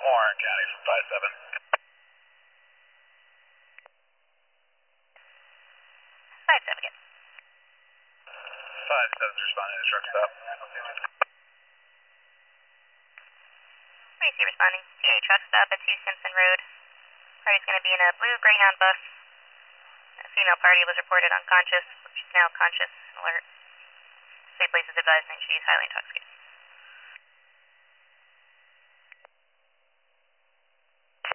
Warren County from 5-7. 5-7 again. 5-7's responding to truck stop. Tracy responding to a truck stop at 2 Simpson Road. Party's going to be in a blue Greyhound bus. A female party was reported unconscious. She's now conscious and alert. State police is advising she's highly intoxicated.